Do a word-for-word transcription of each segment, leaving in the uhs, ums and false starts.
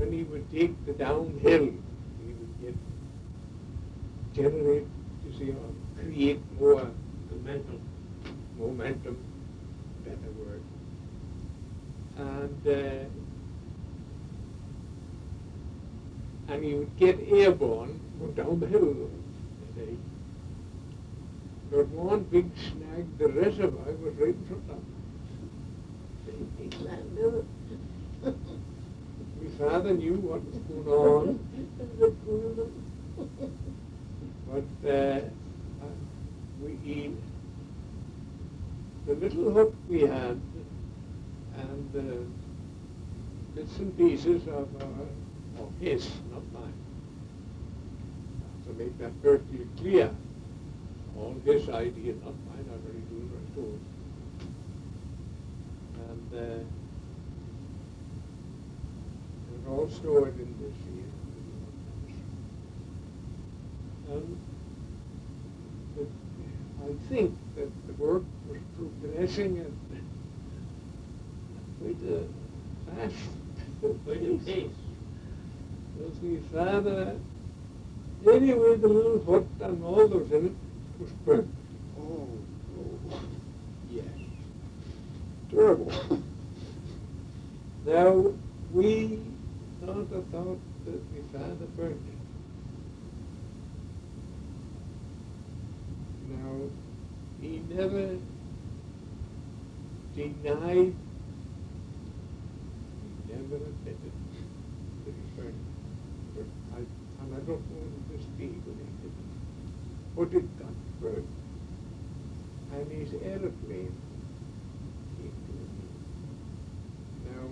when he would take the downhill, he would get, generate, you see, or create more momentum, momentum, better word. And, uh, and he would get airborne, go down the hill, you see. But one big snag, the reservoir was right in front of him. My father knew what was going on, but uh, we, the little hut we had, and the bits and pieces of, our, of his, not mine, to make that perfectly clear. All his ideas, not mine, are very good restored. And uh, they're all stored in this here. And the, I think that the work was progressing at quite a fast Quite a pace. Because my father, anyway, the little hut and all that was in it was burnt. Oh, oh. Yes. Terrible. Now, we thought a thought that my father burnt it. Now, he never denied, he never admitted that he burnt it. But I, and I don't know to this day that he didn't. But it got burnt. And his aeroplane came to an end. Now,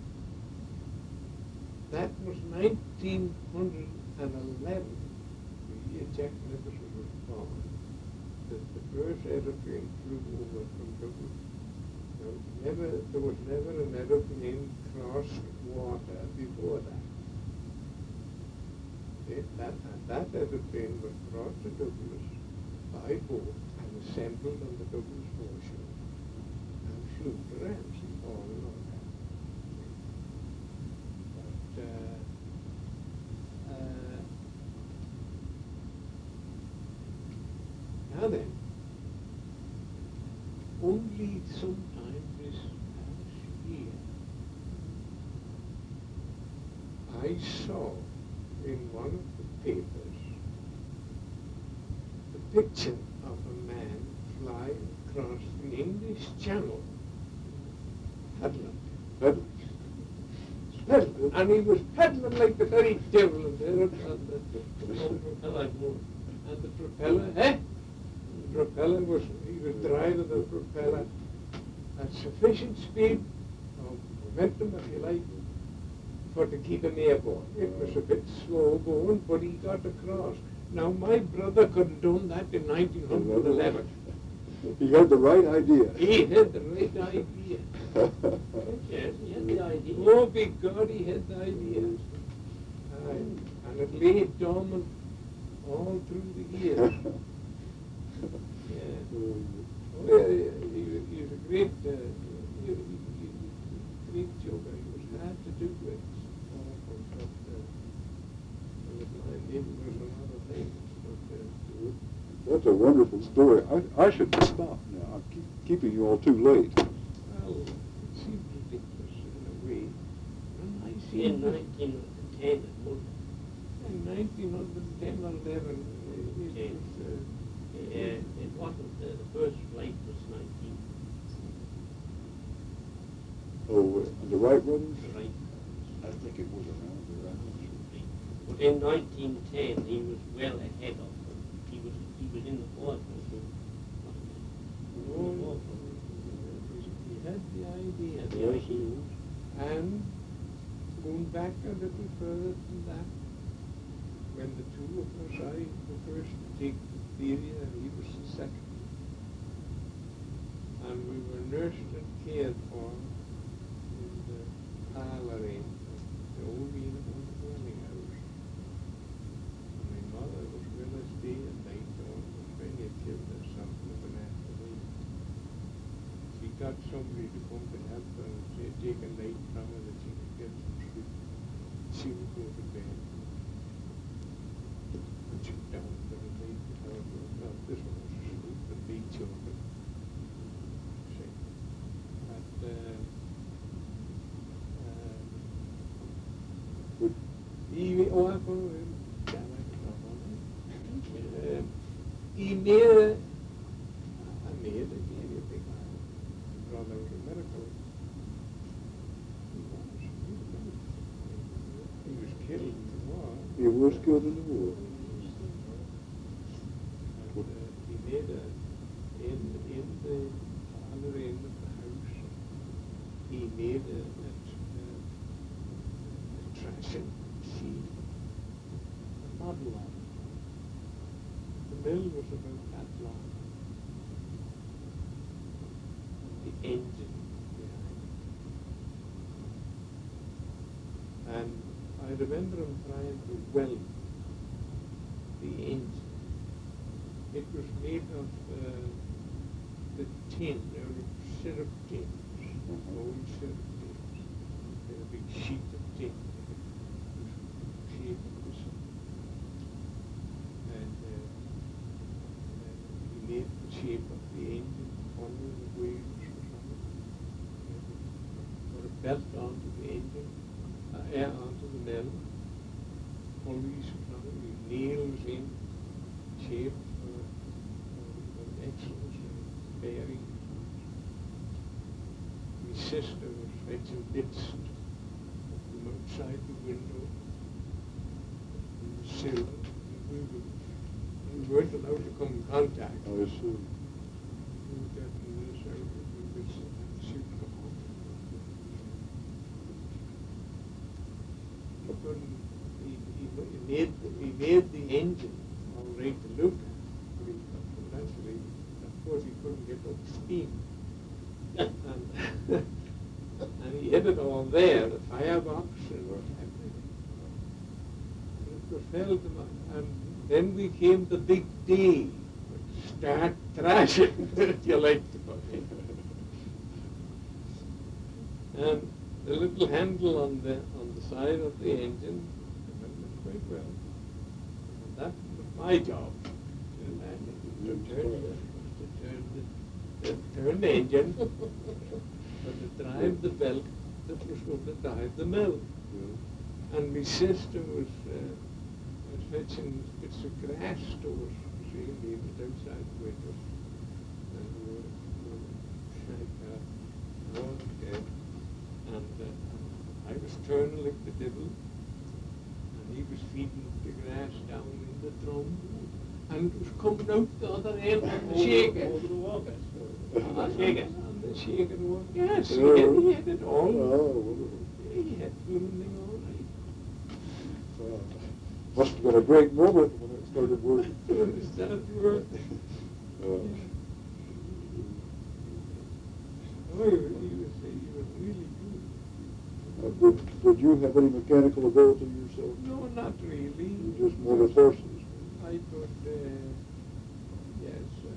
that was nineteen eleven, the year Jack Nicholson was born, that the first aeroplane flew over from Dublin. Now, never, there was never an aeroplane crossed water before that. It, that and that aeroplane was brought to Douglas by boat and assembled on the Douglas foreshore and flew to Ramsey, all in all that. But, uh, uh, now then, only sometime this past year, I saw in one of the papers the picture of a man flying across the English Channel, paddling, paddling, paddling, and he was paddling like the very devil, and there and the, and the propeller, eh? The propeller was, he was driving the propeller at sufficient speed, or momentum if you like, for to keep him airborne. It was a bit slow going, but he got across. Now, my brother could have done that in nineteen eleven. He had the right idea. He had the right idea. Yes, he had the idea. Oh, big God, he had the idea. Aye. And it lay dormant all through the years. Yeah. Oh, yeah, he, he, he was a great, uh, he, he, he, he was a great joker. He was hard to do with. That's a wonderful story. I, I should stop now. I'm keep, keeping you all too late. Well, it seems ridiculous in a way. And I see In nineteen ten, it was. in nineteen ten or eleven, it, Okay. was, uh, Uh, it wasn't, uh, the first flight was nineteen. Oh, uh, the Wright brothers? Right. I think it was around there. I'm not sure. But in nineteen ten, he was well ahead of them. He was, he was in the fourth. oh, he had the idea. The idea. And going back a little further than that, when the two of us, I the first to take the theory and he was the second. And we were nursed and cared for in the parlor in the old Uniform Dwelling House. And my mother was with us day and night on when he had killed her something of an afternoon. She got somebody to come to help her and say, take a night from her that she could get some sleep. She she would go to bed. And she'd down for the night with her. Well, this one was asleep, but the children. See. But, uh, uh, But he, oh, I follow him. Yeah, I can talk on that. Uh, he made a, I made a, gave you a big brother was a medical. He was. He was killed in the war. he was killed in the war. And, uh, he made a, in, in the other end of the house, he made a, a, a, a thrashing machine, a model of it. The mill was about that long. The engine behind it. And I remember him trying to weld the engine. It was made of uh, the tin, there were syrup tins, Mhm. old syrup tins. They had a big sheet of tin. It was shaped of the sun. And uh, uh, he made the shape of the engine, following the wheels or something. And put a belt onto the engine, uh, yeah, onto the mill, pulleys or something, with nails in shape for, for, for axles and bearings. My sister was fetching bits from outside the window in the sill. And we, were, we weren't allowed to come in contact. I see. We were getting this out of the bits and she'd come home. He couldn't, he, he, he made, he made the engine all right to look at, but he, eventually, of course, he couldn't get up steam. and, and he had it all there, the firebox and everything. And it was held, and then we came the big day, start thrashing, if you like to put it. And the little handle on the on the side of the engine, I remember quite well. And that was my job. To turn the, to turn the, to turn the engine, but to drive the belt that was going to drive the mill. Yeah. And my sister was uh, was fetching bits of grass to us. She lived outside the window. And we were, we were like, uh, oh, okay. And uh, I was turning like the devil, and he was feeding the grass down in the drum, and it was coming out the other end on the shaker. Over the walker. On Shaker. on the shaker was, yes, he Yeah. had, he had it all. Oh, wonderful. He had blooming all right. Uh, must have been a great moment when it started working. Is that work? Uh, Oh, he was, he was, he was really good. uh, did, did you have any mechanical ability yourself? No, not really. You just more with horses? I could, uh, yes, uh,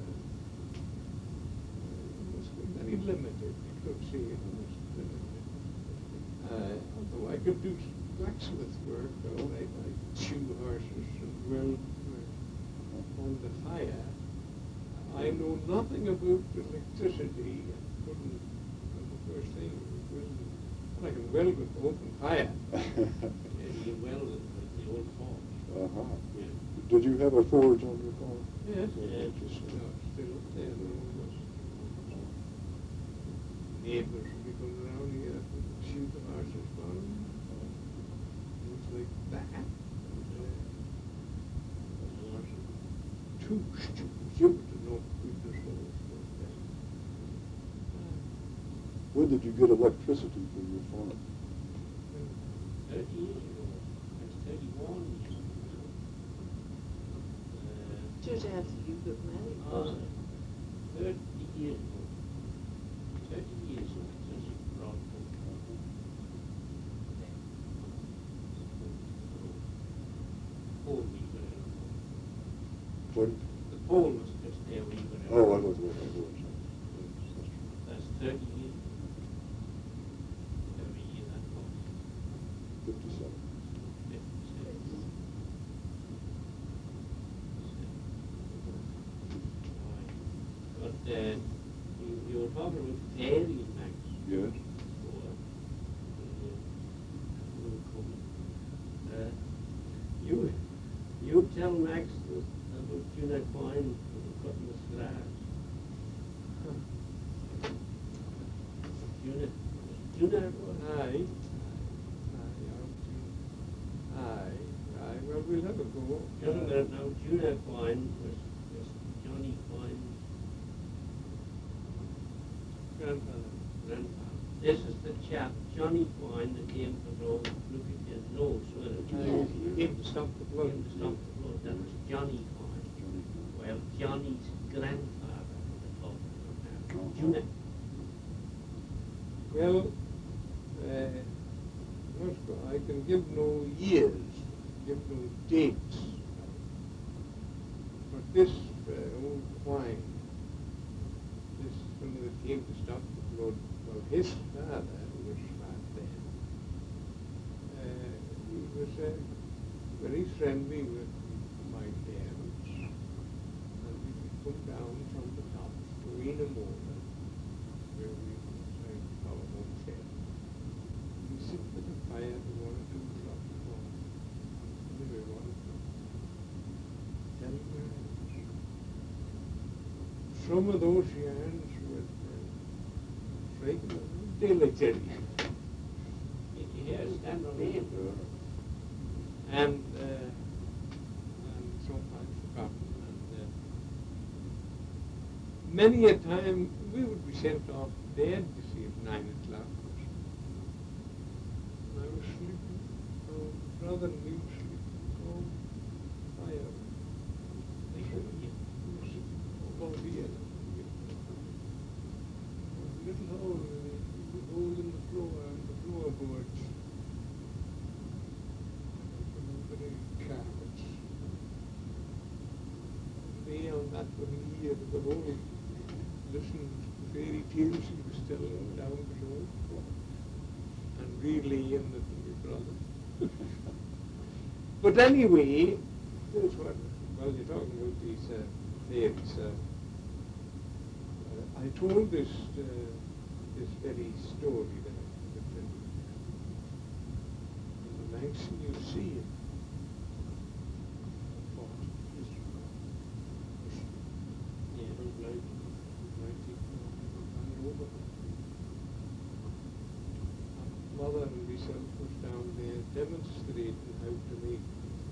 it was very limited. You could see it was limited. Uh, although I could do blacksmith work, all right. I'd shoe horses and weld uh, on the fire. I know nothing about electricity. I couldn't, well, the first thing was, well, I can weld with open fire. And he welded with the old forge. Uh-huh. Yeah. Did you have a forge on your farm? Yes, Yeah. just, no, still up there, there was neighbors would be coming around here to shoot the horses for them. It was like that. And, uh, it wasn't too stupid to know goodness what was going on. When did you get electricity for your farm? Thirty years ago. That's thirty-one years ago. Uh, Just after you got married. Uh, thirty years ago. Thirty years ago since you brought home. Pole we were in. When? The pole was just there we were in. Oh, I was with my horse. That's thirty years. Every year that was. Fifty-seven. tell Max that about Juna Coin cutting the grass. Juna, Juna it was. Aye. Aye, out to- Aye, aye, well, we'll have a go. Doesn't there now, Juna Coin was, was Johnny Coin's Grandfather. grandfather. This is the chap, Johnny Coin, that came to go look at his nose, so that Aye, he he came to stop the blood. came to stop the blood. That was Johnny Coin. Johnny. Well, Johnny's grandfather was the talking Oh. about. Juna. Well, uh, not go- I can give no years, give no dates. But this uh, old Quine, this fellow that came to stop the blood, well, his father was right then. Uh, he was uh, very friendly with my parents, and we could come down from the top to Enamona, where we was uh, our homestead. We sit with the fire to one or two o'clock in the morning. Anyway, one o'clock. Tell me where I was. Some of those yarns were uh, frightening, dilatory. Yes, stand on him. And, uh, and so I've forgotten. And, uh, many a time we would be sent off to bed, you see, at nine o'clock. And I was sleeping, oh, brother and me were sleeping, oh, fire. We were sitting above here. A little hole, in the hole in the floor, and the floorboards. Carpets. Me on that little ear to the whole, listening to fairy tales he was telling down below, and really in the my brother. But anyway, that's what, well, you're talking about these uh, fairies. Uh, uh, I told this uh, this very story that I that, uh, and the Manx Museum. Yeah, it was like, Mother and myself was down there demonstrating how to make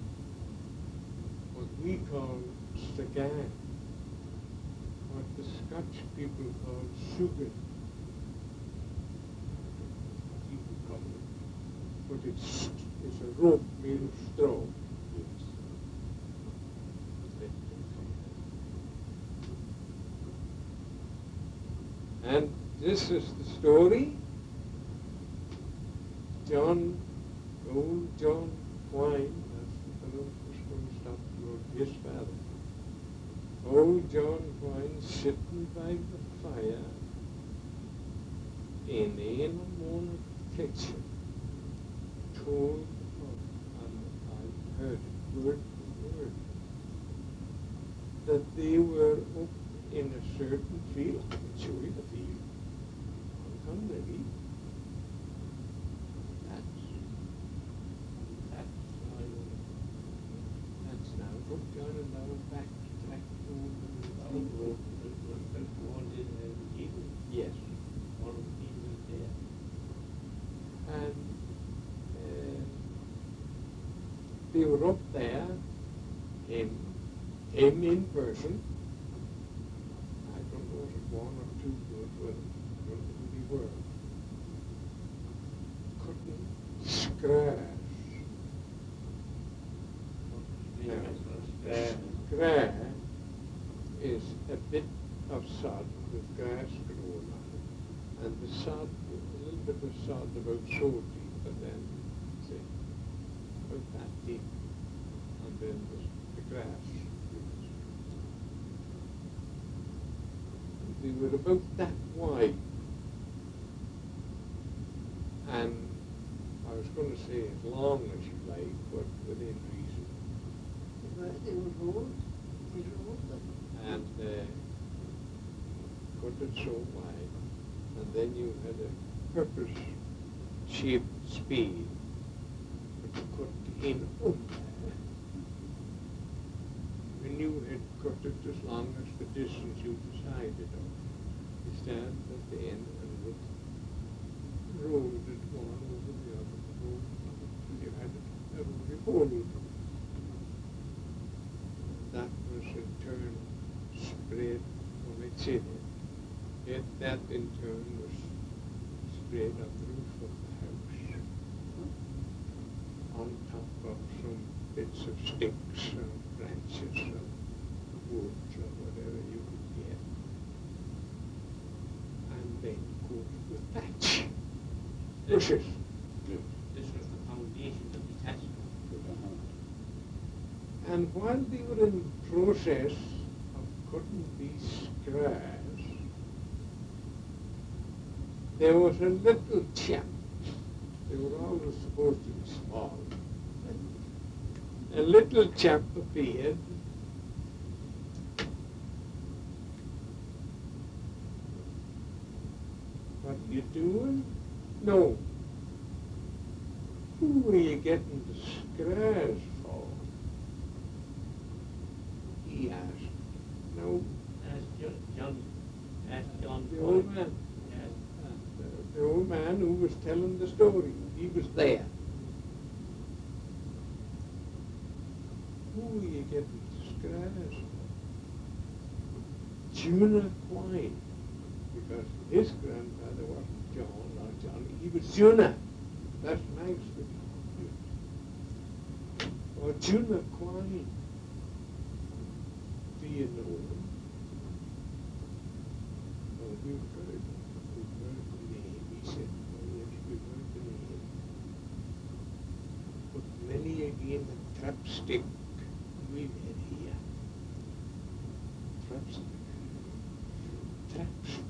what we call stagan, what the Scotch people call sugar. People call it. But it's, it's a rope made of straw. And this is the story. John, old John Quine, that's the fellow who was going to stop the road, his father. Old John Quine sitting by the fire in Enamona kitchen, told, and I heard it word for word, that they were up in a certain field. I can show you the field on Conley. That's, that's, I, that's now from John and now back to back to I think it was, it was built one in uh, Eden. yes. One of the people is there. And uh, they were up there, him, him in person. I don't know if it one or two good, but I don't know who they were. Cutting scraps. Yeah. Grass is a bit of sod with grass growing on it. And the sod, a little bit of sod about so deep, but then, say, about that deep. And then the, the grass. They were about that wide. And I was going to say as long as you like, but within reason. They were old. They were old. And uh, cut it so wide, and then you had a purpose-shaped spade, which cut in up, you had cut it as long as the distance you decided on. You stand at the end and would roll it one over the other, roll until you had a roly-poly. That was in turn spread on its head. Yet that in turn was spread on the roof of the house, on top of some bits of sticks and branches of woods or whatever you could get. And then covered with thatch. Bushes. This was the foundation of the thatch. And while they were in process of cutting these squares, there was a little chap. They were always supposed to be small. A little chap appeared. What are you doing? No. Who are you getting the squares for? He asked. No. As John, John, as John The Boyd. old man. Yes. The, the old man who was telling the story. He was there. Who are you getting the squares for? Juna Quine. Because his grandfather wasn't John or Johnny. He was Juna. That's nice for you. Or Juna Quine. Do you know him? Oh, we've heard, we've heard the name. He said, oh yes, we've heard the name. But many a game of trapstick we've had here. Trapstick. Trapstick.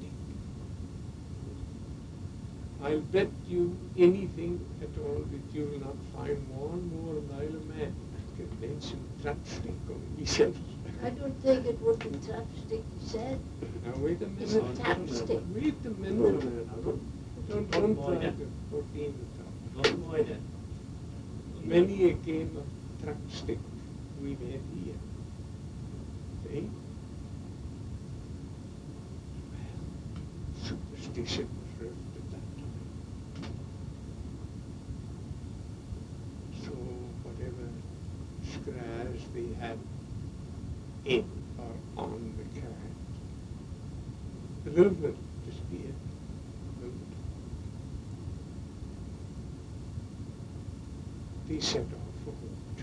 I'll bet you anything at all that you'll not find one more mile of man that can mention trapstick on himself. I don't think it would be trapstick, you said. Now wait a It's minute. a tapstick. Wait a minute. Don't, don't try to put in the top. John Boyd. Many a game of trapstick we've had here. See? Well, superstition was rough at that time. So whatever scratch they had in or on the card, the movement disappeared. Moved. They set off for home too.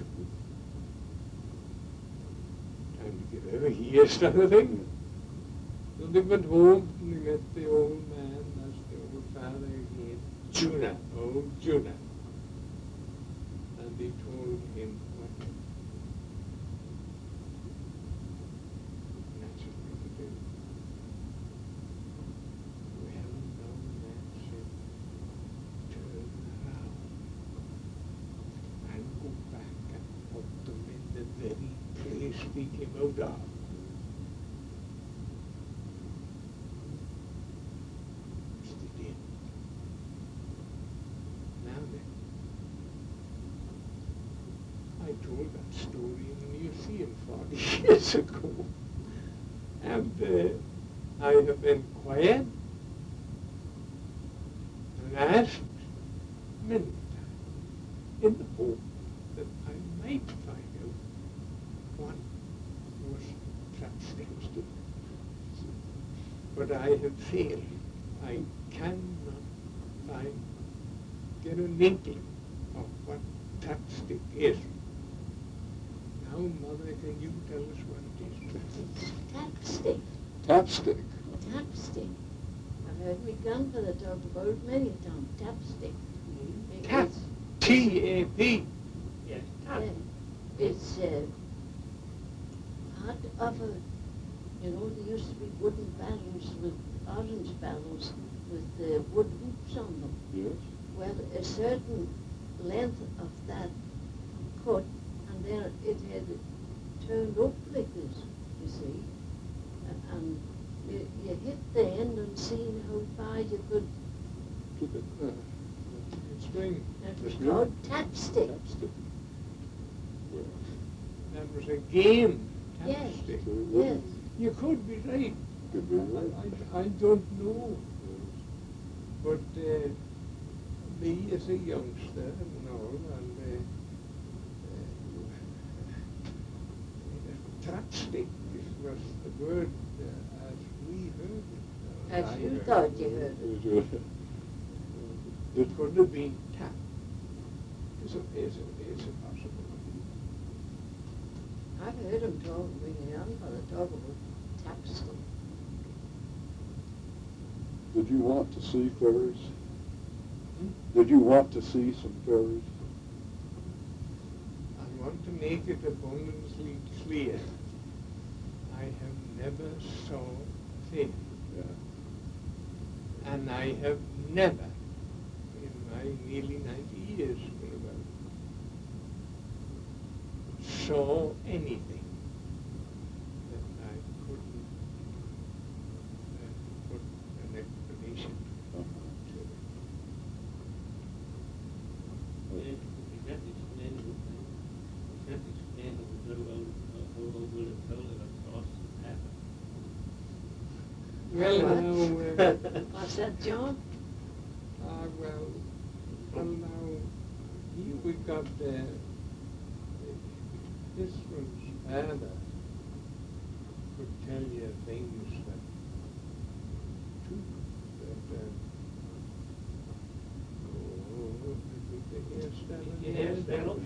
Time to get over here, sort of thing. So they went home and they met the old man, that's the old father again, Juna, old Juna. And they told him what naturally to do. Well, no man said, turn around and go back and put them in the very place they came out of. Which they did. Now then, I told that story in the museum forty years ago. And uh, I have inquired and asked many times in the hope that I might find out what was trapsticks to. But I have failed. I cannot find, get an inkling of what trapstick is. Now, Mother, can you tell us what it is? Tapstick. Tapstick. Tapstick. I've heard my grandfather talk about it many a time. Tapstick. It Tap. is- T A P. Yes. Yeah, it's uh, part of a, you know, there used to be wooden barrels with orange barrels with uh, wood hoops on them. Yes. Well, a certain length of that cut, and there it had turned up like this, you see. A- And you, you hit the end and seen how far you could, Keep it. Uh, Spring. that was Yeah. called tapstick. Tapstick. Well, That was a game Yes, Tapstick. yes. You could be right. Could be right. I, I, I don't know. But uh, me as a youngster and all, and uh, uh, trapstick was the word uh, as we heard it. As I you heard thought it. you heard it. Did- It could have been tap. Is it, is it, is it possible? I've heard him talk, my grandfather talk about tapstick. Did you want to see fairies? Hmm? Did you want to see some fairies? I want to make it abundantly clear. I have never saw a thing, Yeah. and I have never, in my nearly ninety years, whatever, saw anything that I couldn't uh, put an explanation Uh-huh. to it. And we got to explain, we got to explain a little about uh, how old William Fowler across the path. Well, What? now, uh, What's that, John? ah, well, well, now, here we got, uh, this one's father could tell you things that, too, that, uh, oh, the hairstyle. The hairstyle.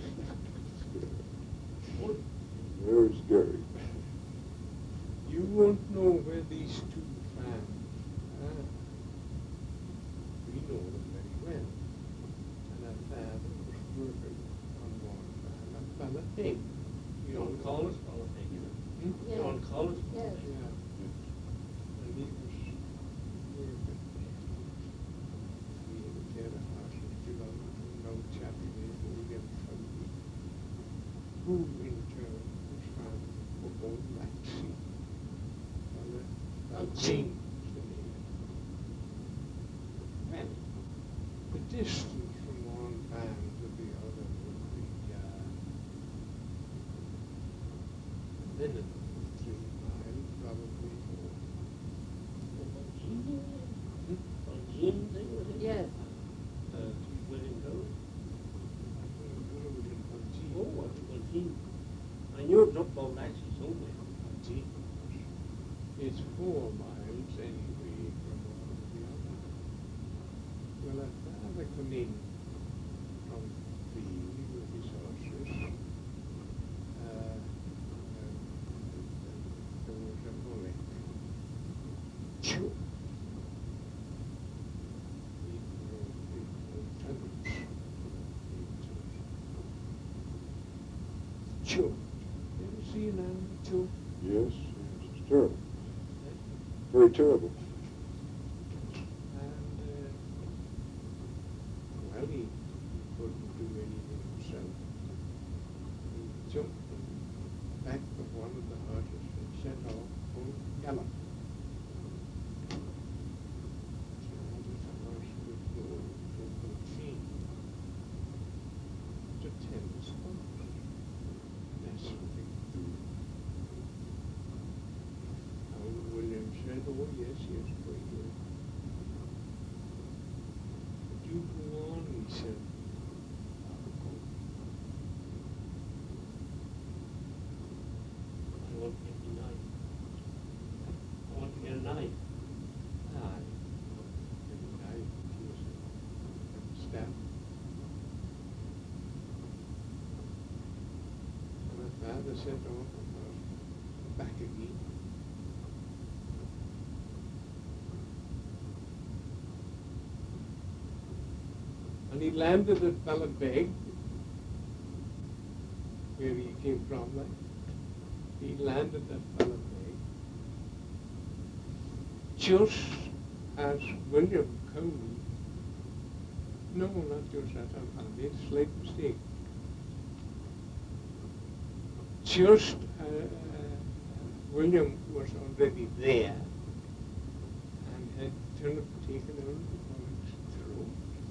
Oh, There's Gary. You won't know where these two farms are. We know them very well. And our father was working on one farm, a fella pig. You John know, Collins, all of you know. Hmm? Yeah. John Collins. Yes. Yeah. And he was working. He was there at Arthur, you know, no chap named William Fowler, who in turn was from old Laxey. Laxey was the name. Well, the distance from one farm to the other would be, uh, a minimum of three miles, probably more. Hmm? On June thing, was it? Yes. Uh, William Fowler. I don't know if it was G. Oh, what, on June. I knew it was up about actually somewhere. G. It's four miles anyway from one to the other. Well, our father come in from the field with his horses. Uh, and there was a bullock. Choo! He drove big old tunnels into it. Choo! You ever see an animal choke? Yes, yes, it's terrible. Very terrible. And, uh, well, he couldn't do anything himself. He jumped on the back of one of the horses and set off full gallop. So the horse could go to Unseen to Thames House. That's what he could do. Old William said, oh, yes, yes, very good. But you go on, he said. I'll go. I want to get the knife. I want to get a knife. Aye. And I was a staff. So my father set off and back again. And he landed at Ballabeg, where he came from, like. He landed at Ballabeg, just as William Cody, no, not just as I found it, slight mistake. Just uh, William was already there and had turned taken out the bullock's throat.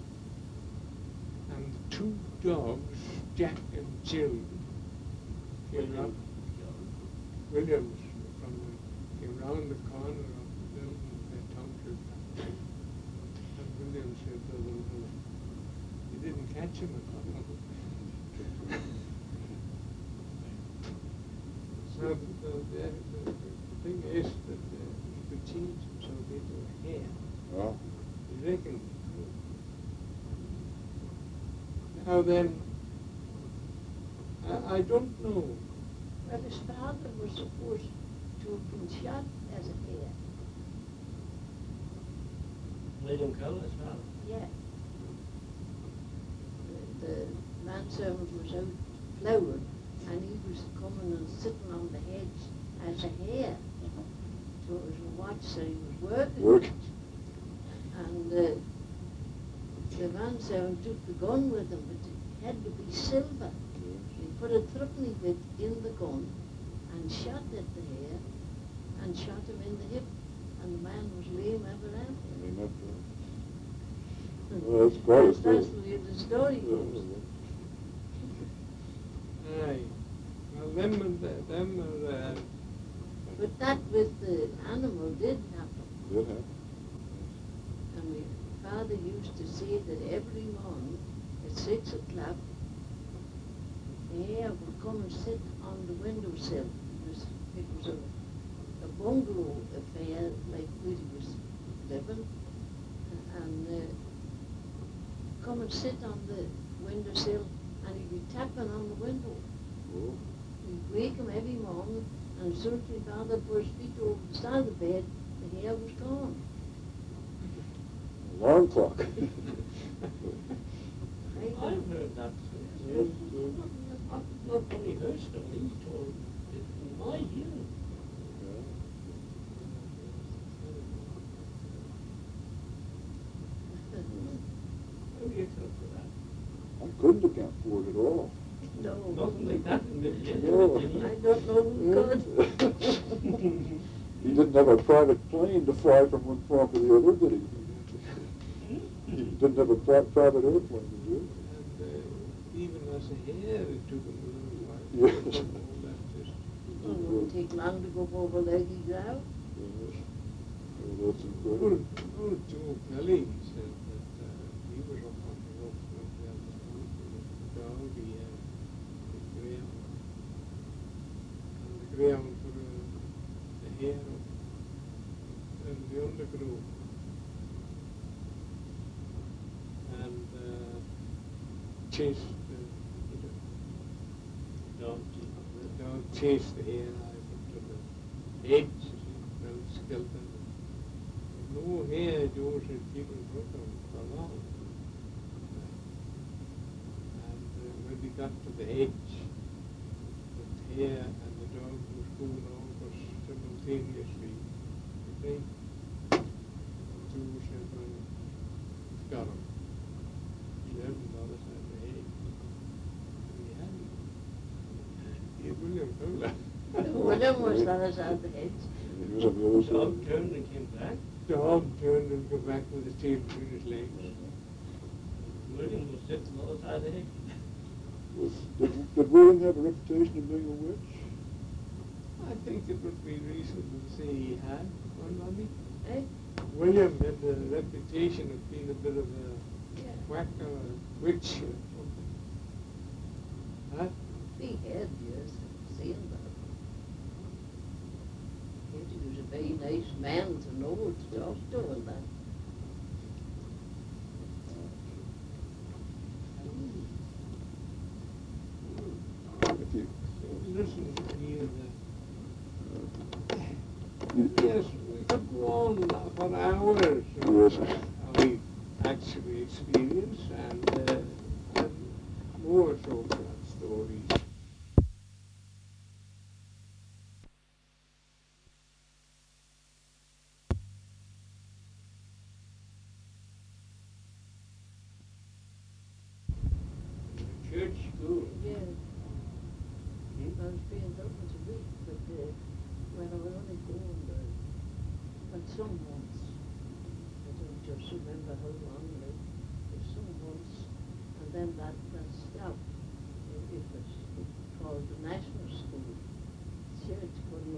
And the two dogs, Jack and Jill, came up. Williams from the, came round the corner of the building, the township. And Williams said to them, "Well, you didn't catch him at all." So the, the, the, the thing is that uh, he could change himself into a hare. Well, You reckon? Now then, I, I don't know. Well, his father was supposed to have been shot as a hare. William Culler's father. Yeah. The, the manservant was out ploughing and he was coming and sitting on the hedge as a hare. So it was a watch that he was working. working. And uh, the manservant took the gun with him, but it had to be silver. He put a threepenny bit in the gun and shot at the hare and shot him in the hip. And the man was lame ever I after. mean, that, uh, well, that's quite a That's, that's story. the way the story Yeah, goes. Aye. Well, them are, the, them are, uh, But that with the animal did happen. Did happen. And my father used to say that every morning at six o'clock, the hare would come and sit on the windowsill. It was, it was a, a bungalow affair like where he was living. And uh, come and sit on the windowsill and he'd be tapping on the window. Oh, We'd wake him every morning, and as soon as my father put his feet over the side of the bed, the hair was gone. alarm clock. I I've don't- heard that. Yes, Not, not only her story, he told it in my hearing. How do you account for that? I couldn't account for it at all. No, Nothing like that in Virginia. No. Virginia. I don't know who could. He didn't have a private plane to fly from one farm to the other, did he? He didn't have a pri- private airplane, did he? and uh, even as a hare, it took him a little while. Yes. to come all that distance. It wouldn't take long to go over Leggy Ground. Yes. Oh, that's incredible. Old, old Joe Kelly said that uh, he was up on the roof with the other dog, he had the greyhound. And the greyhound put a, the hare up in the undergrowth. And uh, chased the, the dog, the dog chased the hare out to the edge, you see, well skeleton. No hare Joe should keep in front of him for long. And uh, when we got to the edge, the hare and the dog was going over simultaneously. Okay? Joe said, well, got him. He lived on the other side of the hedge. And he hadn't. He had William Fowler. William was on his other hedge. He was on the other The dog side. turned and came back. The dog turned and came back with his tail between his legs. William was sitting on the other side of the hedge. Was, did, did William have a reputation of being a witch? I think it would be reasonable to say he had one money. Eh? William had the reputation of being a bit of a Yeah. quack or a witch or something. Huh? He had, yes, seeing that. He was a very nice man to know to talk to and that. If you, Listen here, you, the, yes, we could go on for hours. Yes. How we actually experience and, uh, and more so that stories. Church school. Yeah. I was being done once a week, but uh, when I was only going there, but some months, I don't just remember how long, like, but some months, and then that, that stopped. It, it was called the National School. Church couldn't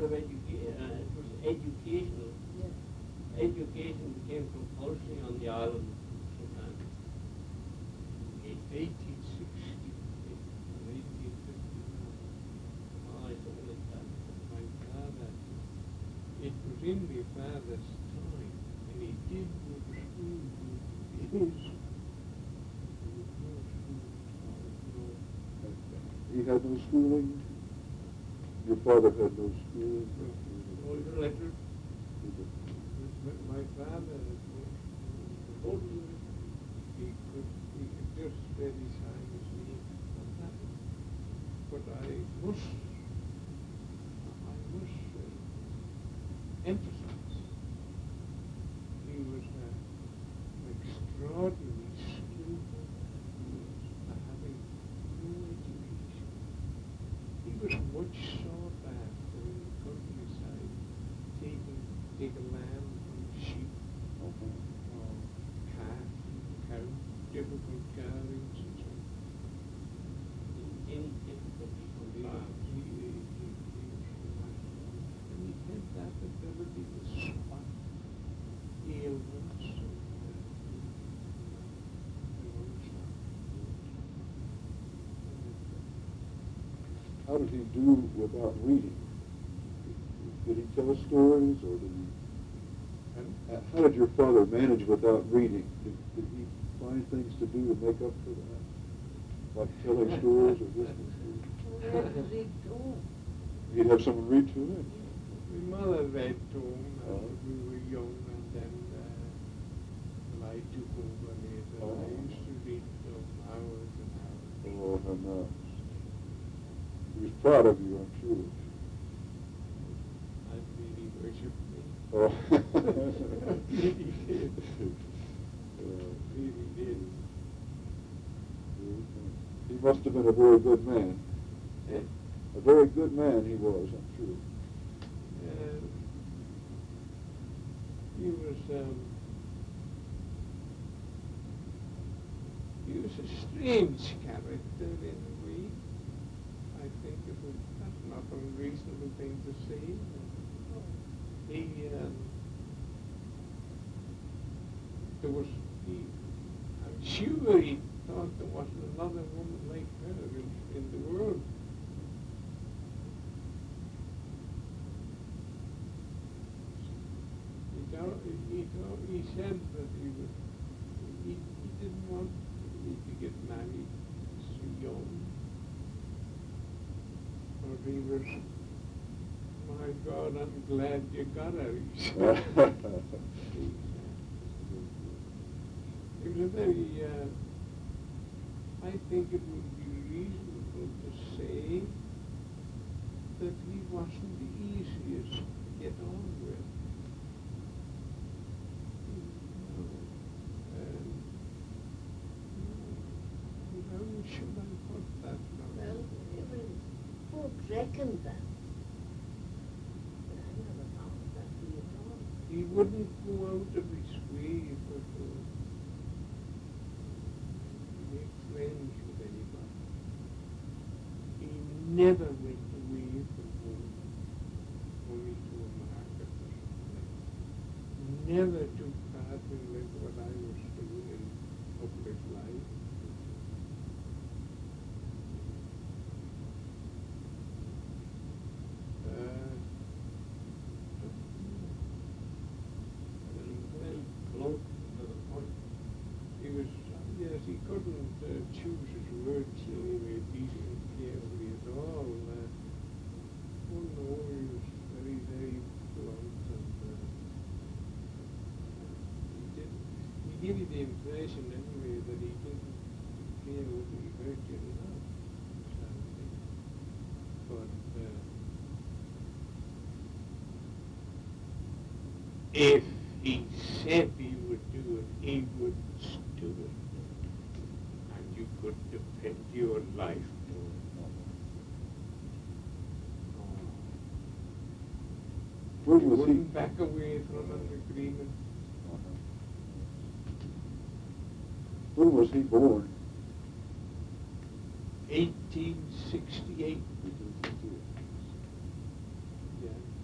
of education, uh, it was educational. Yeah. Education became compulsory on the island sometime. eighteen sixty or eighteen fifty-nine. Oh, something like that. My father, it was in my father's time, and he did go to school with his. There was no school at all, no. He had no schooling? Your father had no schooling? Oh, you're elected. But my father had no school. He could, he could just steady sign his name on that. But I must, I must uh, emphasize, he was uh, an extraordinary student who was having no education. He was much sought after in the countryside, taking, taking lamb from sheep, or calf, cow, difficult carvings and so on. Any difficulty from He, farms. he, he, he, he was remarkable. And he had that ability to spot ailments and, uh, and understand. How did he do without reading? Did he tell stories, or did he? And Uh, How did your father manage without reading? Did, did he find things to do to make up for that? Like telling stories or listening stories? Where did he go? He'd have someone read to him? my mother read to him Oh. as we were young, and then uh, when I took over later, Oh. I used to read to him hours and hours. Oh, how nice. He was proud of you, I'm sure. I really worshipped me. Oh. Really did. Uh, Really did. He must have been a very good man. Eh? A very good man he was, I'm sure. Uh, he was um, he was a strange character in a way. I think it was that's not an unreasonable thing to say. He um, there was he, I'm sure he thought there wasn't another woman like her in, in the world. He thought, he thought, he said that he was, he, he didn't want me to get married so young. Or he was, my God, I'm glad you got her, he said. He said. It was a very, uh, I think it would be reasonable to say that he wasn't the easiest to get on with. And, how should I put that now? Well, every folks reckoned that. But I never found that to be at all. He wouldn't go out of his way for to make friends with anybody. He never went away from home, only to a market or something. Never took part in like what I was doing in public life. Uh, Very blunt to the point. He was, yes, he couldn't uh, choose his words anyway decently carefully at all. Uh, oh no, he was very, very blunt, and uh, he did. He gave you the impression anyway that he didn't care whether he hurt you or not, sadly. But uh, if he said he would do it, he would do it. And you could depend your life to it. Where He was he? wouldn't back away from an agreement. When was he born? eighteen sixty-eight. Yeah.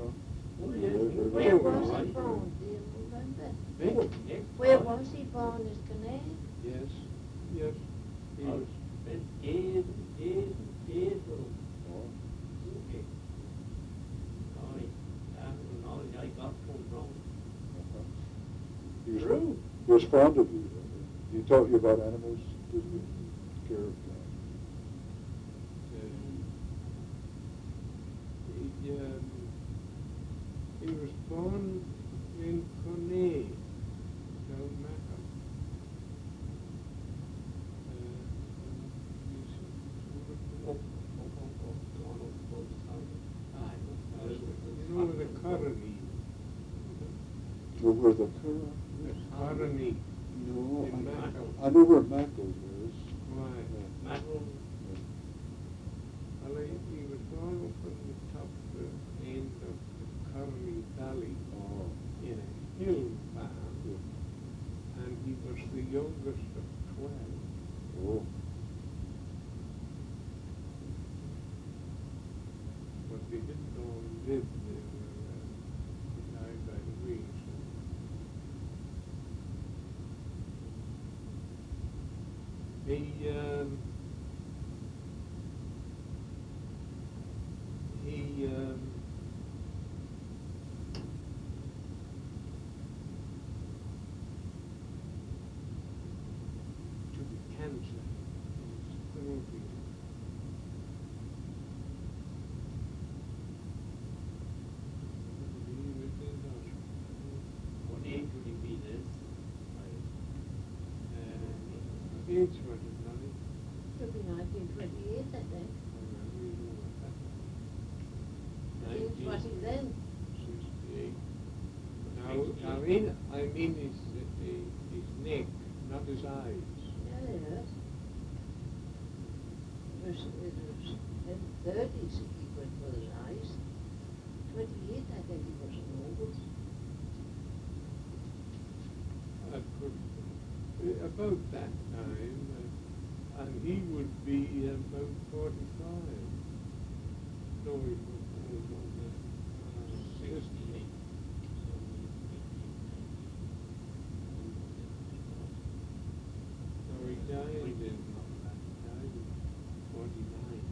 know. Oh, yes. There's- Where there's- was there's- he born? Do you remember? Oh, yes. Where was he born? Is Canary? Yes, yes. He Oh, was, spent days and days and days with him. Oh, Okay. Aye, that was the knowledge I got from him. uh-huh. He was, True. he was fond of you. He taught you about animals, did he? Care of God. uh, he, um, he was born in Coney, down Mackham. Uh, he's sort of- Oh, oh, oh, oh, go on over both sides. Aye. You know the colony, Where where the Curragh? the colony, No, in I, Mackham. I know where Mackles is. Why? Yeah. Mackerel. Well, he, he was born up on the top uh, end of the Colony Valley Oh, in a hill farm, yeah. and he was the youngest of twelve. Oh, But they didn't all live there. Uh, he died by the way. So. He, um, he, um, took cancer in his throat. He was in hospital. What age would he be then? Uh, age was it, Nellie? Could be nineteen twenty-eight, I think. Oh, well, we know what that was. Age was he then? sixty-eight. Now, I mean, I mean his, uh, his neck, not his eyes. Yeah, yes. It was, it was in thirties he went with his eyes. Twenty-eight, I think he was an old. That could, uh, about that time, uh, and he would be about forty-five. No, he was, no, no, no, uh, Sixty-eight. no, he died in, died in forty-nine.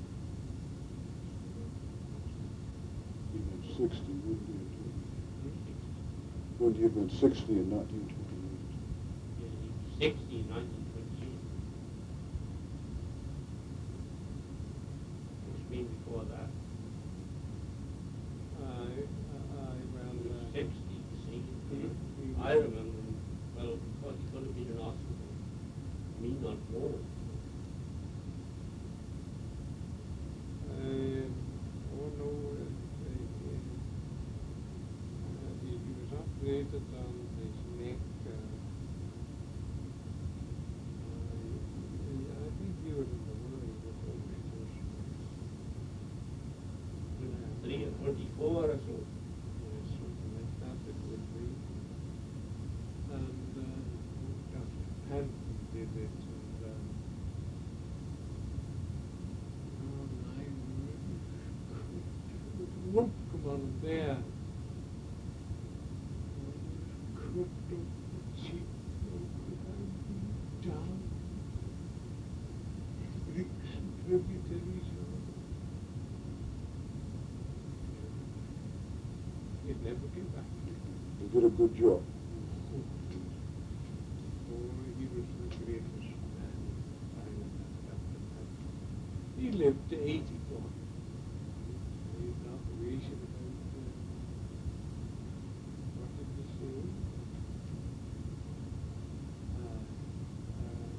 he'd been sixty, wouldn't he? in twenty Wouldn't he have been sixty in nineteen twenty-eight? Yeah, he was sixty in nineteen twenty-eight. Must have been before that. Aye, aye, well, He was uh, sixty, you see. he- he I was- remember him, well, because he could have been in hospital. Me not knowing. Um, oh no, uh, uh, uh, he, he was operated on his neck. Uh, uh, I think he was in the world before we first met. Three or forty-four or so. Yeah, something like that it would be. And uh, Doctor Panton did it, and um, oh, I really could lump come on there. Could up the cheek, oh, could I be down? Bricks and tributaries, it never came back. He did a good job. Oh, he was the greatest man I have ever met. He lived to eighty-one. He had an operation about, uh, what did they say? Uh, uh,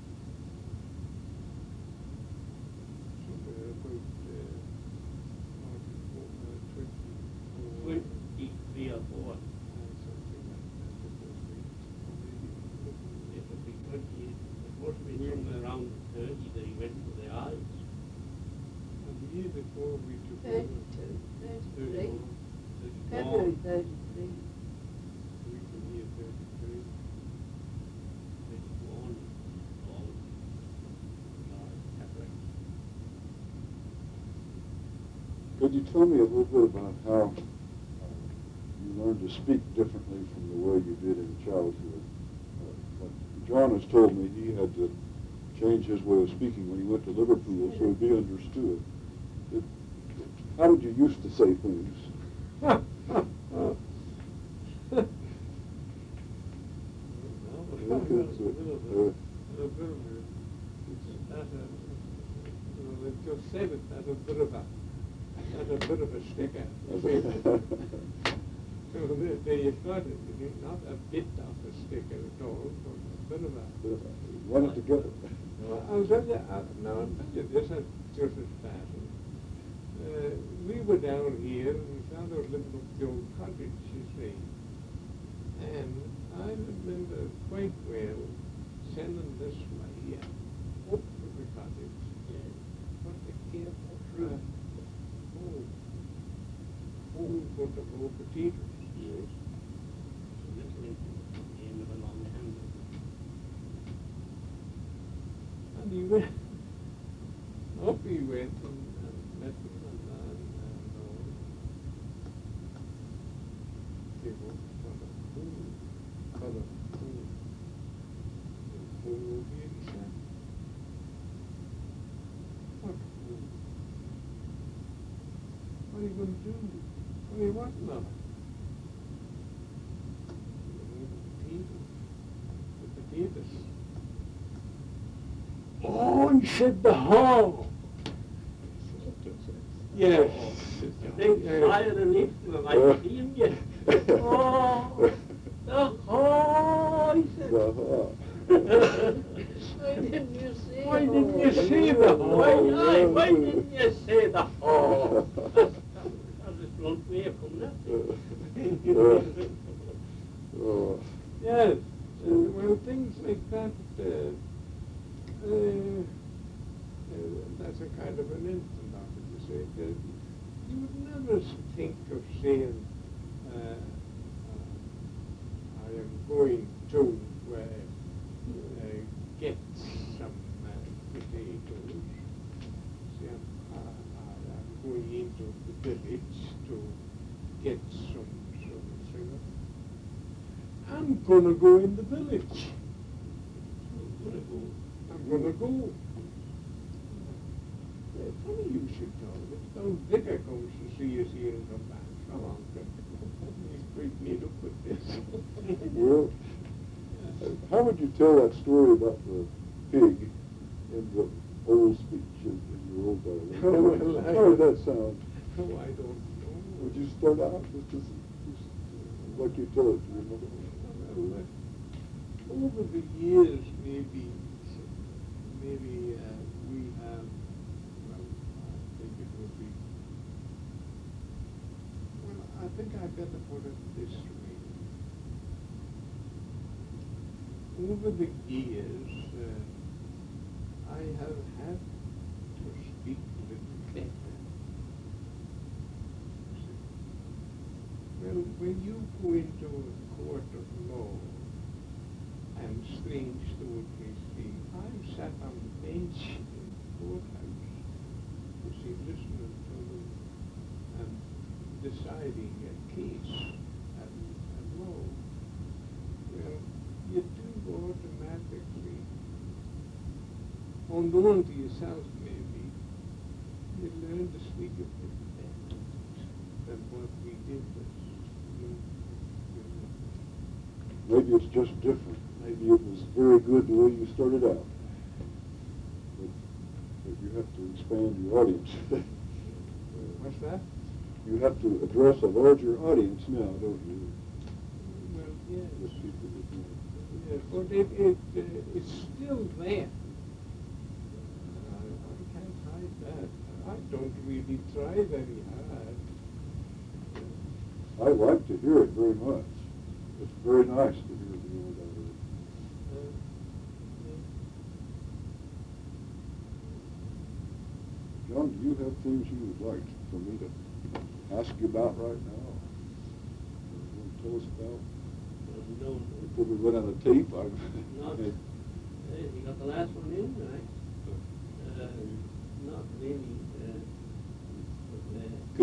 somewhere about, uh, forty-four, uh, twenty-four. Twenty-three or four. Uh, something like that, it was the, or maybe a little bit. It would be twenty-eight. It must have been somewhere around thirty that he went for the eyes. And the year before we took over, Thirty-two, thirty-three. thirty-one, February thirty-three. we can hear thirty-three. Twenty-one. All. Uh, cataract. Could you tell me a little bit about how uh, you learned to speak differently from the way you did in childhood? Uh, like John has told me he had to change his way of speaking when he went to Liverpool so he'd be understood. It, how did you used to say things? Well, Look at that's a bit of a, uh, a bit of a, it's not a, well, they just said it, that's a bit of a, that's a bit of a sticker. So there, there you've got it, it's not a bit of a sticker at all, but a bit of a. Run it together. Well, I'll tell you, uh, now I'll tell you this, that's just as fashion. Uh, we were down here and we found out living up the old cottage, you see. And I remember quite well sending this way up to the cottage. Yeah. But the careful through. Oh, oh, but the whole potatoes. Yes. So literally the end of a long handle. And he went, up he went and, and met them and, and, and all. They were for the food, for the food. The food, he said. What food? What are you going to do? What are you wanting of it? The potatoes. The potatoes. Oh, he said the hall. Yes. A big sigh of relief when I see him yet. Oh, the hall, he said. Uh-huh. Why didn't you say Why it? didn't you say the Why, hall? aye, why didn't you say the hall? That's, that's a blunt way of coming at it. Oh. Yes. Uh, well, things like that, uh, uh, uh, that's a kind of an instant of it, you see. Uh, you would never think of saying, uh, uh, I am going to uh, uh, get some uh, potatoes. See, I'm, uh, I'm going into the village to get some, some sugar. I'm going to go in the village. I'm going to go. I'm going to go. Uh, funny you should know that Don Vicar comes to see us here in the back. So long. He's quite made up with this. Well, how would you tell that story about the pig in the old speech in, in your old dialect? How, would- Well, I- how would that sound? Oh, I don't know. Would you start out just, as, just like you tell it to your mother? Well, uh, over the years, maybe, maybe uh, we have, well, I think it would be, well, I think I better put it this way. Over the years, uh, I have had to speak a little better. Well, when you go into a court of law, and strange though it may seem, I've sat on the bench in the courthouse, you see, listening to them and deciding a case at, at law. Well, you do automatically, unknown to yourself maybe, you learn to speak a bit better than what we did was. Maybe it's just different. Maybe it was very good the way you started out. But, but you have to expand your audience. What's that? You have to address a larger audience now, don't you? Well, yes. With people that know. Yes, but it, it, uh, it's still there. I, I can't hide that. I don't really try very hard. I like to hear it very much. It's very nice to hear the old dialect. Uh, yeah. John, do you have things you would like for me to ask you about right now? Or you want to tell us about? Well, no, Before we run out of tape, I've... not, hey, you got the last one in, right? Uh, not really, uh, but, uh,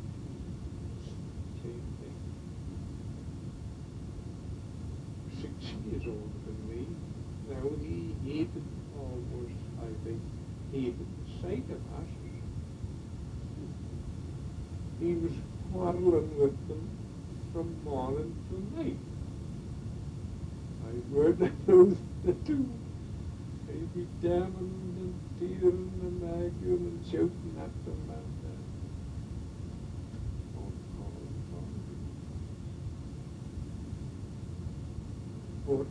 older than me. Now he hated almost, I think, hated the sight of us. He was quarrelling with them from morning till night. I heard those the two. He'd be damning and tearing and arguing and shouting at them and uh, on calling for them. But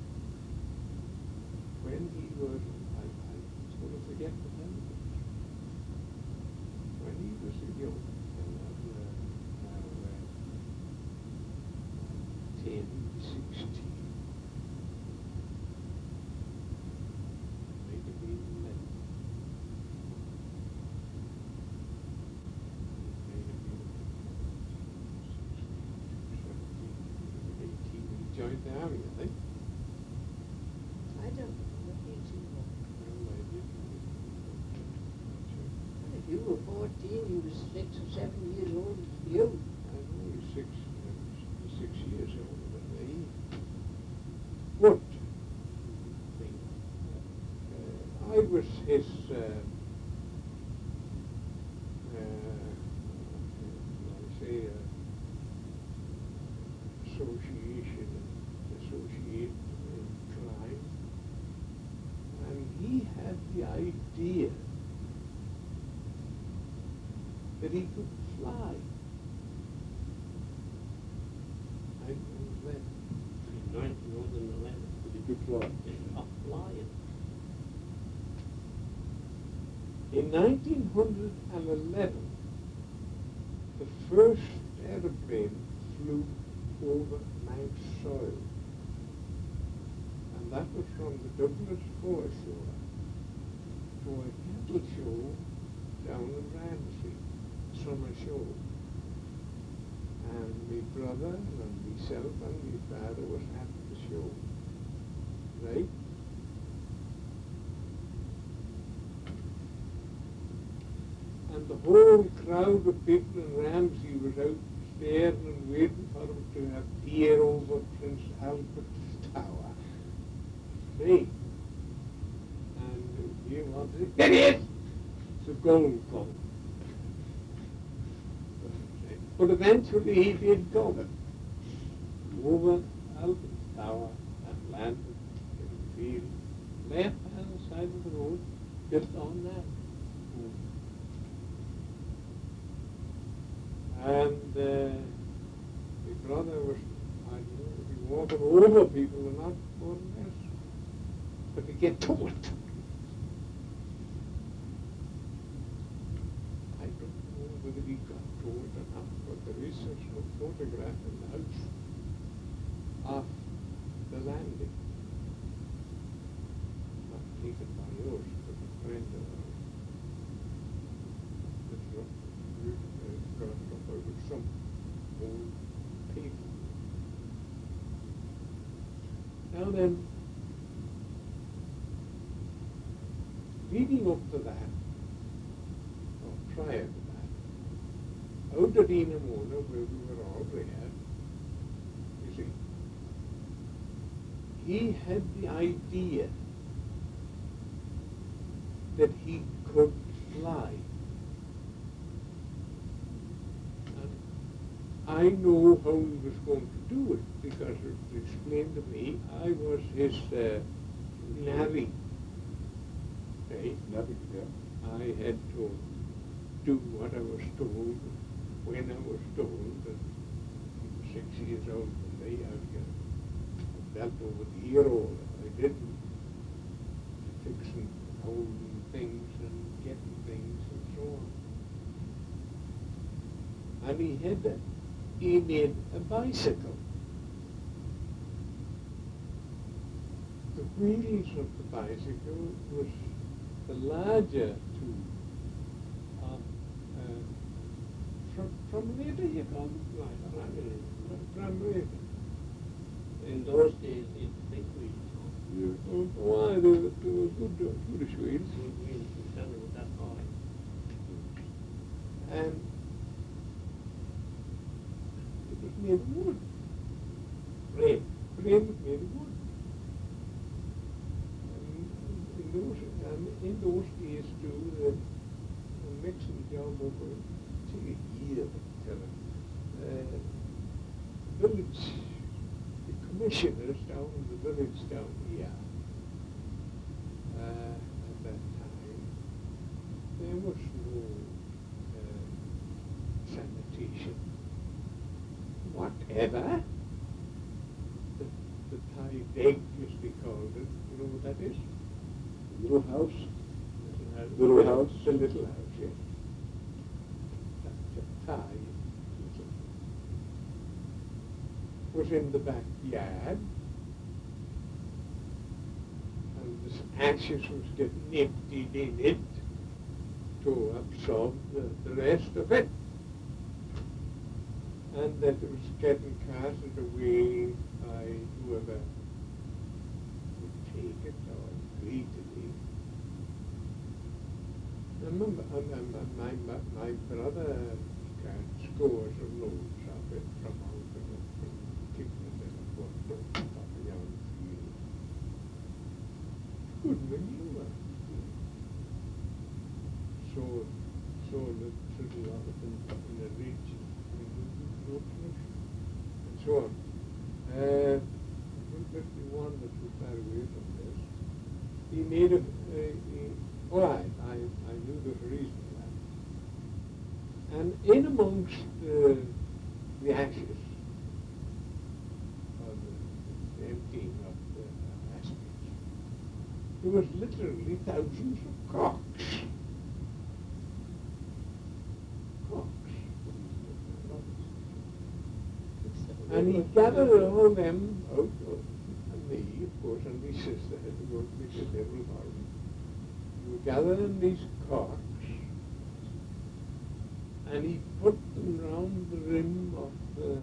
when he was, I, I was going to forget the name of it, when he was a young fellow, uh, now, uh, ten, sixteen, joined the army, I think. I don't know what age he was. Well, I did. Not sure. And if you were fourteen, he was six or seven years older than you. I know he's six, uh, six years older than me. But uh, I was his uh, uh, I say uh, association, associate in crime, and he had the idea that he could fly. I know that. In nineteen eleven, He could fly. it's not flying. In nineteen eleven, the first aeroplane flew over Mount Soil, and that was from the Douglas foreshore to a cattle show down in Ramsey, summer show. And my brother and myself and my father was at the show, right? And the whole crowd of people in Ramsey was out staring and waiting for him to appear over Prince Albert's Tower. See? And he wanted, there he is! It's a gold cone. But eventually he did go over Albert's Tower and landed in the field, left hand side of the road, just on that. And uh, my brother was, I don't know, he walking over people and not more than this. But to get to it. I don't know whether he got to it or not, but there is such a photograph in the house of the landing. Not taken by us, but a friend of ours. It's not got up over some old paper. Now then, leading up to that, or prior to that, out at Enamona, where we were all there, you see, he had the idea that he could fly. I know how he was going to do it because it was explained to me. I was his uh, navvy. Right? Navvy, yeah. I had to do what I was told when I was told that he was six years old than me. I belt over the ear all. I didn't fixing, holding things and getting things and so on. And he had that. He made a bicycle. The wheels of the bicycle was the larger tube of, uh, from, from later you call it like, from, from later. In those days, it's big wheels. Yeah. Oh, why, they were, they were good, uh, goodish wheels. Big wheels, you tell me what that high. And it was made of wood. Frame. Frame was made of wood. those, um, in those days too, the, the mixing job over to a year, tell him, uh, village, the commissioners down in the village down here, uh, at that time, there was no uh, sanitation, whatever. The, the Thai beg, as they called it, you know what that is? Little house? Little house. Little house? The little house, yes. That's a Thai little. Was in the backyard, and the ashes was getting emptied in it to absorb the, the rest of it. And that it was getting carted away by whoever would take it or agree to take it. I remember uh, uh, my, my, my brother got scores of loads of it from out of it, from kicking it in a foot on top of young field. Good manure. So, so the little of it in, in a ridge. And so on. Uh, fifty-one, that was far away from this. He made a, a, a well, I, I, I knew there was a reason for that. And in amongst uh, the ashes, or the, the emptying of the aspects, there was literally thousands of cocks. And he gathered all them out, and me, of course, and my sister had to go to make a little garden. We were gathering these cocks, and he put them round the rim of the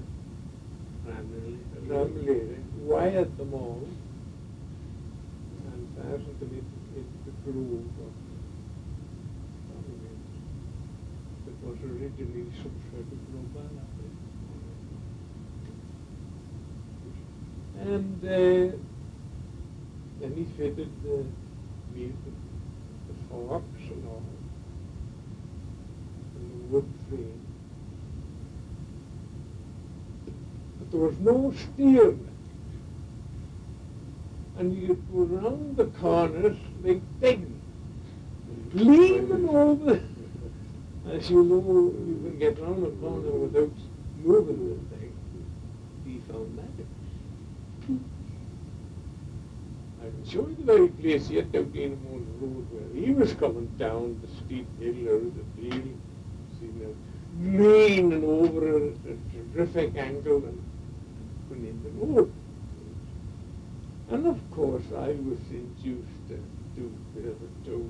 ramley, wired them all, and fastened them into, into the groove of the ramley. That was originally some sort of global. And uh, then he fitted the meat, the forks and all, and the wood frame. But there was no steering it. And you could go round the corners like begging, leaning over. As you know, you can get round the corner without moving the thing. He found that. I can show you the very place yet down Gainamore Road where he was coming down the steep hill or the dale, see now, leaning over at a terrific angle and going in the road. And of course I was induced to do a bit of it too.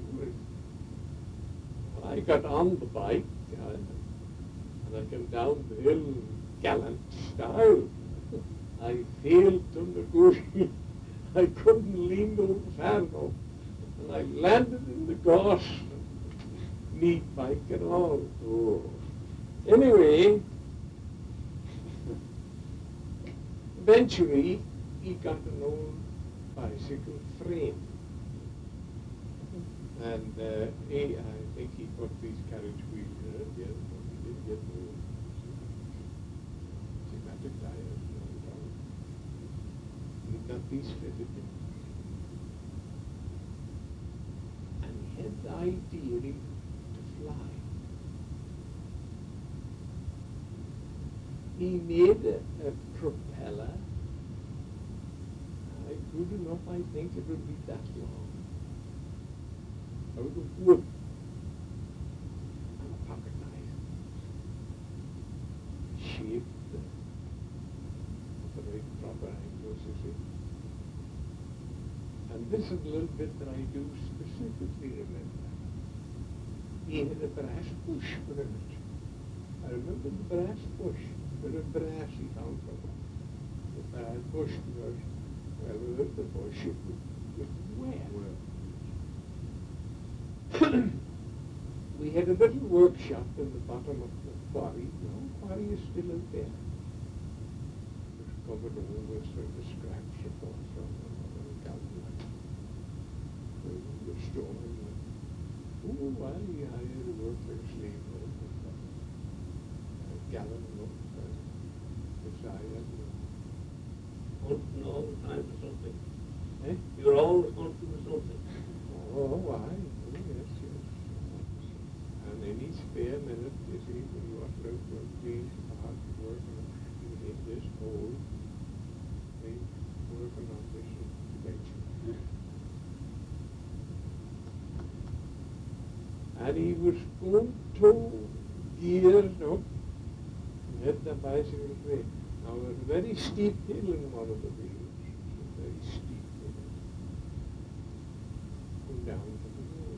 I got on the bike uh, and I came down the hill in gallant style. I failed to negotiate. I couldn't lean over far enough. And I landed in the gorse. Neat bike and all. Oh. Anyway, eventually he got an old bicycle frame. And uh, he, I think he put these carriage wheels in it, yes, but he did get the pneumatic tires. He got these fitted in. And he had the idea to fly. He made a, a propeller. Uh, good enough, I think it would be that long. Out of wood. And a pocket knife. Shaped the, the right proper angles, you see. And this is a little bit that I do specifically remember. He had a brass bush for it. I remember the brass bush, the bit of brass he found from it. The brass bush was, well, without the bush it would, it would wear. We had a little workshop in the bottom of the quarry. No, quarry is still out there. It was covered over with sort of scraps of from the garden. We the storm. Oh, well, I had worked like a slave rope and uh, galloping up uh, beside it. Hunting all the time for something. Eh? You were always hunting for something. Oh, why? Oh, yes, yes. And any spare minute, you see, when you are out for being hard work and you hit this hole, they working on this invention. And he was going two gears up and hit the bicycle way. Now, there was a very steep hill in one of the wheels. It was very steep hill. Going down to the road.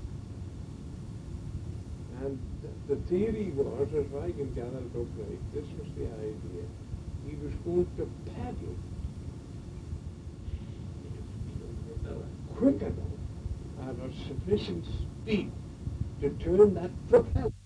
And the, the theory was, as I can gather it up right, this was the idea. He was going to paddle quick enough at a sufficient speed to turn that propeller.